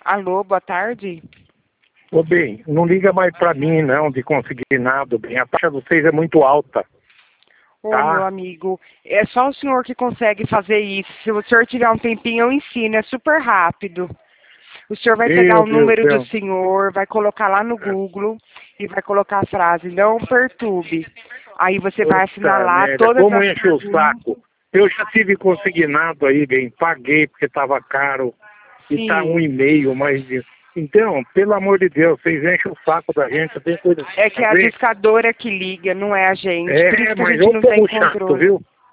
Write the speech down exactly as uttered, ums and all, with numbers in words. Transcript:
Alô, boa tarde. Ô, bem, não liga mais pra mim, não, de consignado, bem. A taxa de vocês é muito alta. Ô, Tá. meu amigo, é só o senhor que consegue fazer isso. Se o senhor tiver um tempinho, eu ensino, é super rápido. O senhor vai pegar Meu o Deus do número do céu. senhor, vai colocar lá no Google e vai colocar a frase, não perturbe. Aí você vai Puta assinalar merda, todas como as enche o perguntas. saco. Eu já tive consignado aí, bem, paguei porque tava caro e tá um Sim. e meio, mas... Então, pelo amor de Deus, vocês enchem o saco da gente, tem coisa É pra que é a fazer. discadora que liga, não é a gente. Por isso É, que a mas gente é um não tem povo chato, controle. viu?